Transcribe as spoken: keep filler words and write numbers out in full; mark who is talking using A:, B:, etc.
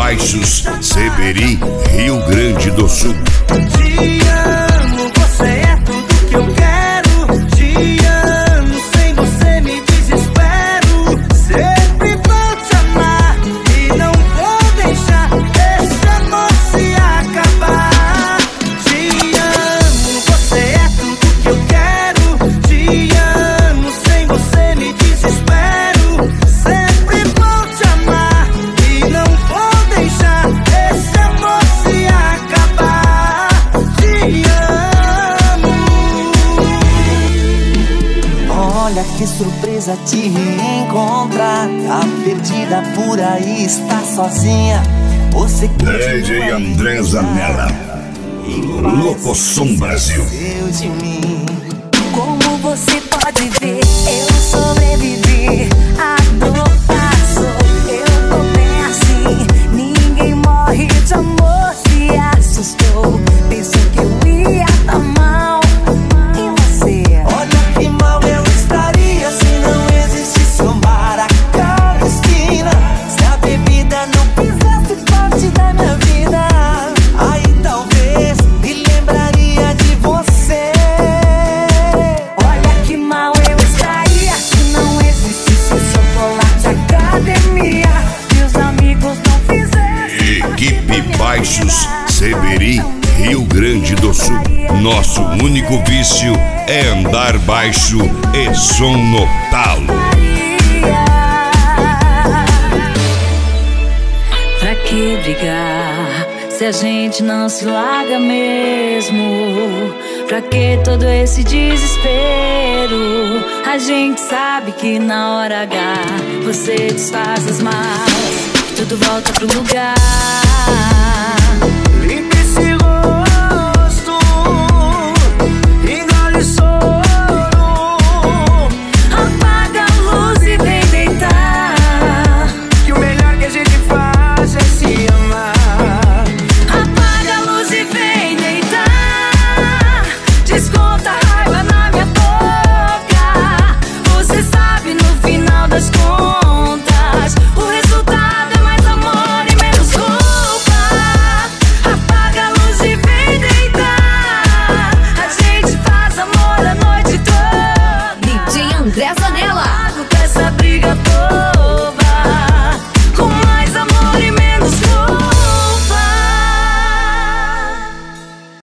A: Baixos, Seberi, Rio Grande do Sul.
B: Te amo, você é tudo que eu quero. Te amo, sem você me desespero. Sempre vou te amar e não vou deixar esse amor se acabar. Te amo, você é tudo que eu quero. Te amo, sem você me desespero. Sempre vou te amar e não vou deixar esse amor se acabar. Te amo. Olha que surpresa te reencontrar. Tá perdida por aí, está sozinha. Você
A: D J André Zanella, Locosom Brasil.
B: de mim.
C: Como você pode ver, eu sobrevivi. A dor passou, eu tô bem assim. Ninguém morre de amor, se assustou. Pensou que eu ia tá mal. E você?
B: Olha que mal eu estaria se não existisse um bar a cada esquina. Se a bebida não fizesse parte da minha vida, aí talvez me lembraria de você.
C: Olha que mal eu estaria se não existisse o chocolate academia. E os amigos não fizessem.
A: Equipe Baixos, Seberi, Rio Grande do Sul. Nosso único vício é andar baixo e som no talo.
C: Pra que brigar se a gente não se larga mesmo? Pra que todo esse desespero? A gente sabe que na hora H você desfaz as malas, tudo volta pro lugar.